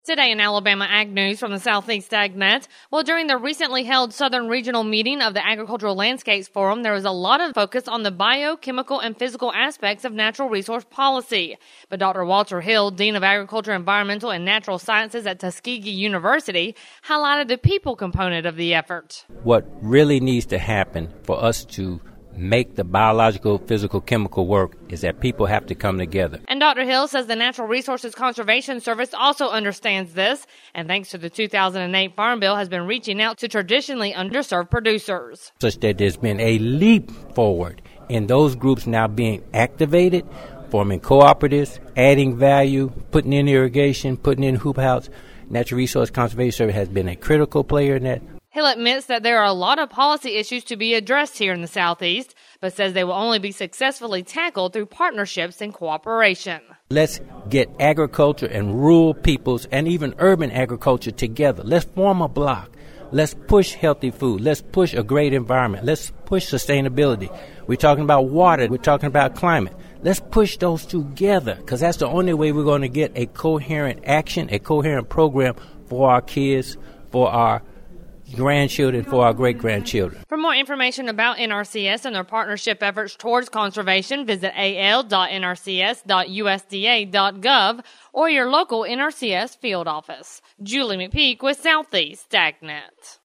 Today in Alabama Ag News from the Southeast AgNet. Well, during the recently held Southern Regional meeting of the Agricultural Landscapes Forum, there was a lot of focus on the biochemical and physical aspects of natural resource policy. But Dr. Walter Hill, Dean of Agriculture, Environmental, and Natural Sciences at Tuskegee University, highlighted the people component of the effort. What really needs to happen for us to make the biological, physical, chemical work is that people have to come together. And Dr. Hill says the Natural Resources Conservation Service also understands this, and thanks to the 2008 Farm Bill, has been reaching out to traditionally underserved producers. Such that there's been a leap forward in those groups now being activated, forming cooperatives, adding value, putting in irrigation, putting in hoop house. Natural Resource Conservation Service has been a critical player in that. Hill admits that there are a lot of policy issues to be addressed here in the Southeast, but says they will only be successfully tackled through partnerships and cooperation. Let's get agriculture and rural peoples and even urban agriculture together. Let's form a block. Let's push healthy food. Let's push a great environment. Let's push sustainability. We're talking about water. We're talking about climate. Let's push those together, because that's the only way we're going to get a coherent action, a coherent program for our kids, for our grandchildren, for our great-grandchildren. For more information about NRCS and their partnership efforts towards conservation, visit al.nrcs.usda.gov or your local NRCS field office. Julie McPeak with Southeast AgNet.